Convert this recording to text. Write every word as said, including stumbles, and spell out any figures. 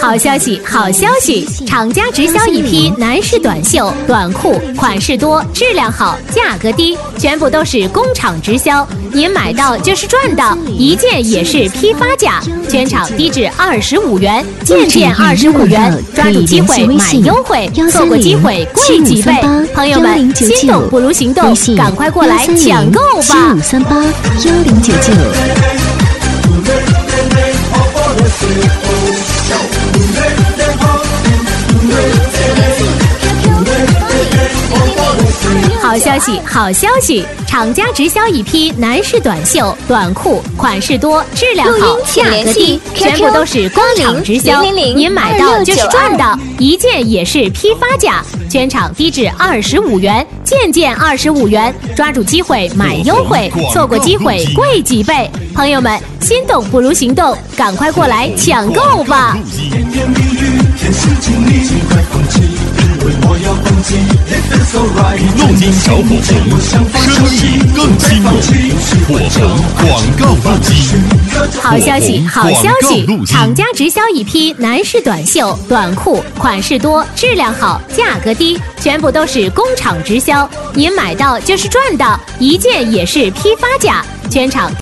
好消息，好消息！厂家直销一批男士短袖、短裤，款式多，质量好，价格低，全部都是工厂直销，您买到就是赚到，一件也是批发价，全场低至二十五元，件件二十五元，抓住机会买优惠，错过机会贵几倍。朋友们，心动不如行动，赶快过来抢购吧！ 七五三八幺零九九。 好消息，好消息！厂家直销一批男士短袖、短裤，款式多，质量好，价格低，全部都是工厂直销，您买到就是赚到，一件也是批发价，全场低至二十五元，件件二十五元，抓住机会买优惠，错过机会贵几倍。朋友们，心动不如行动，赶快过来抢购吧！ 路金小火红，生意更兴隆。火红广告路基。 好消息，好消息！厂家直销一批男士短袖、短裤，款式多，质量好，价格低，全部都是工厂直销，您买到就是赚到，一件也是批发价，全场。